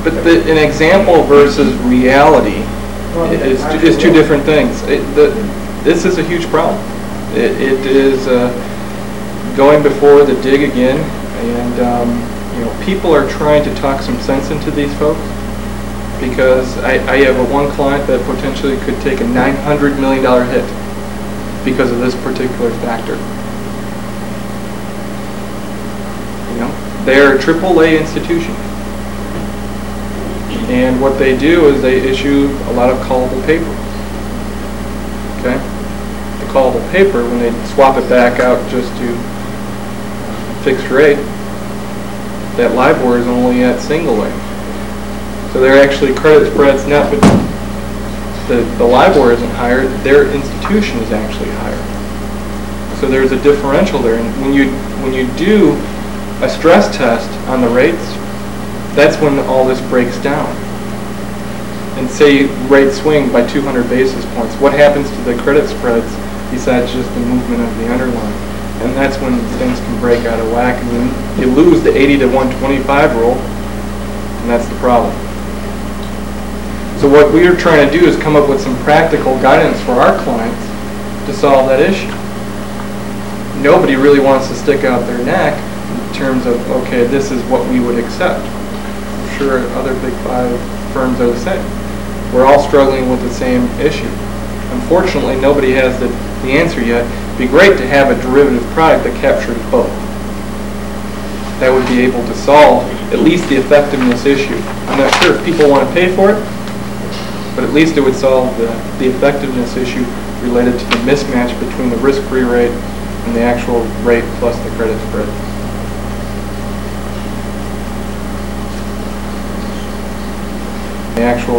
But an example versus reality is two different things. This is a huge problem. It is going before the dig again, and people are trying to talk some sense into these folks, because I have one client that potentially could take a $900 million hit because of this particular factor. They're a AAA institution, and what they do is they issue a lot of callable paper. Okay, the callable paper, when they swap it back out just to fixed rate, that LIBOR is only at single A. So they're actually credit spreads not, but the LIBOR isn't higher. Their institution is actually higher. So there's a differential there, and when you do a stress test on the rates, that's when all this breaks down. And say rates swing by 200 basis points, what happens to the credit spreads besides just the movement of the underlying? And that's when things can break out of whack, and you lose the 80 to 125 rule, and that's the problem. So what we are trying to do is come up with some practical guidance for our clients to solve that issue. Nobody really wants to stick out their neck in terms of, okay, this is what we would accept. I'm sure other Big Five firms are the same. We're all struggling with the same issue. Unfortunately, nobody has the answer yet. It'd be great to have a derivative product that captures both. That would be able to solve at least the effectiveness issue. I'm not sure if people want to pay for it, but at least it would solve the effectiveness issue related to the mismatch between the risk-free rate and the actual rate plus the credit spread. The actual